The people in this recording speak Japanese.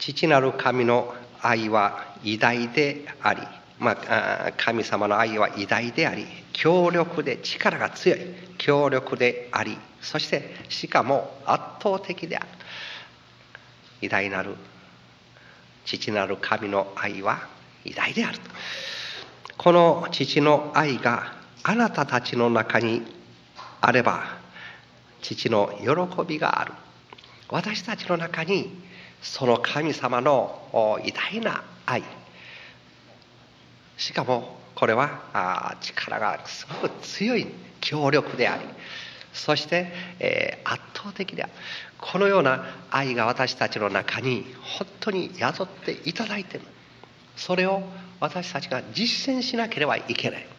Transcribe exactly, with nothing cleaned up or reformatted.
父なる神の愛は偉大であり、まあ、神様の愛は偉大であり、強力で力が強い、強力であり、そしてしかも圧倒的である。偉大なる父なる神の愛は偉大であると。この父の愛があなたたちの中にあれば、父の喜びがある。私たちの中にその神様の偉大な愛、しかもこれは力がすごく強い、強力であり、そして、えー、圧倒的である。このような愛が私たちの中に本当に宿っていただいている。それを私たちが実践しなければいけない。